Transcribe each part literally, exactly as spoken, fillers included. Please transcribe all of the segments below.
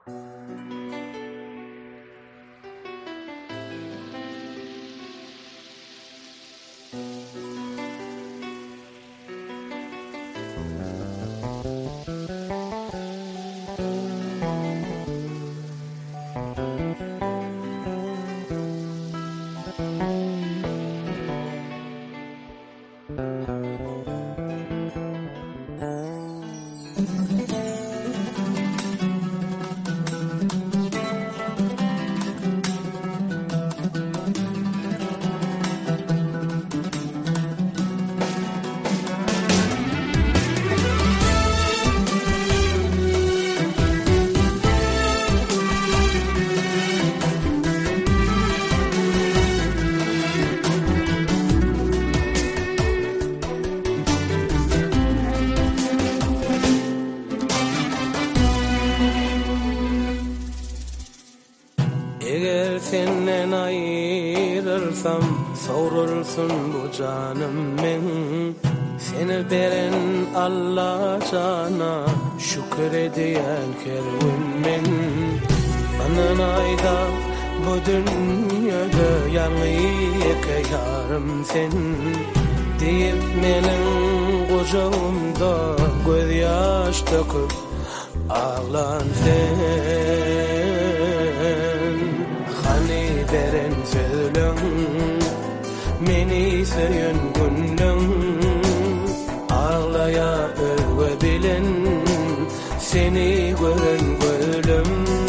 Eğer senden ayrılsam savrulsun bu canım men. Seni veren Allah cana şükrediyen kervin men. Bana ayda bu dünyada yanıyık yarım sen. Deyip menin kucağımda göz yaş döküp ağlan sen. Hani veren söylüm meni söyün günlüm. Ağlaya öve bilen seni gören gönlüm.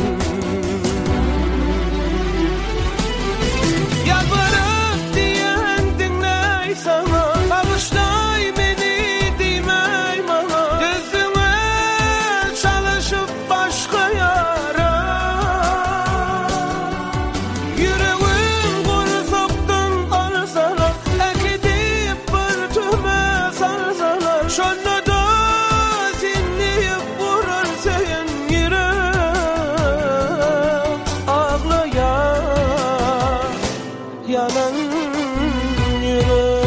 Yalvarıp diyen dinley sana, kavuşlay beni demey bana. Gözüme çalışıp başka yara. Yüreğim kursaktan alsalar, ekidip bırtıma sarsalar. Şöyle da dinleyip vurur senin yürek. Ağlaya yanan yürek.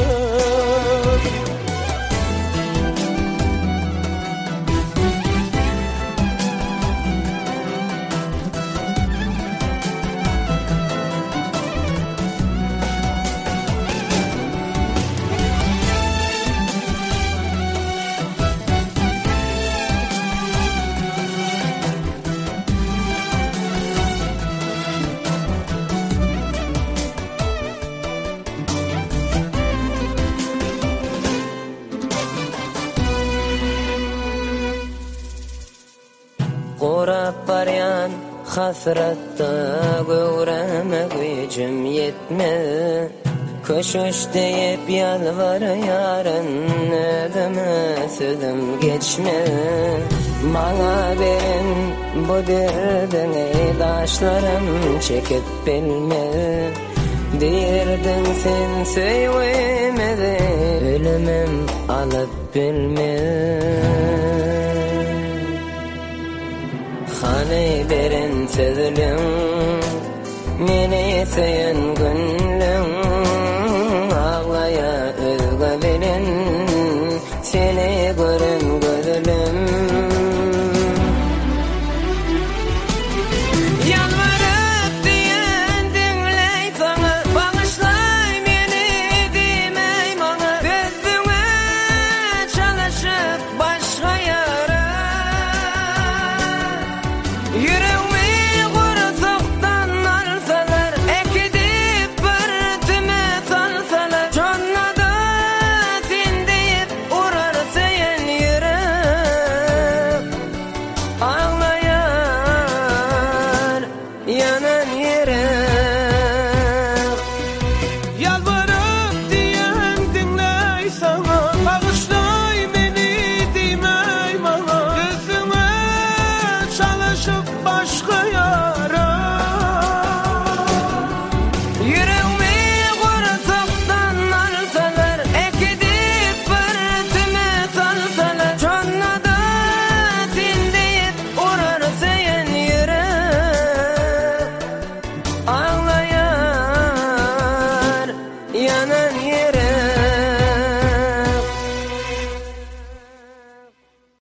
Qorap baryan hasratda göremek gücüm yetme. Köşüş deyip yalvar yarın ödeme sözüm geçme. Bana verin bu derdini daşlarım çekip bilme. Dirdin sen söyleyemedi ölümüm alıp bilme. Hani verin sözlüm meni söyün günlüm. Ağlaya özge verin seni görün gözlüm. Yalvarıp diyen dinley sana, bağışlay beni demey bana. Gözüme çalışıp başka yara. Yüreğimi kursaktan alsalar, ekidip bırtıma salsalar. Cannada sen deyip urar seyen yürek. Ağlaya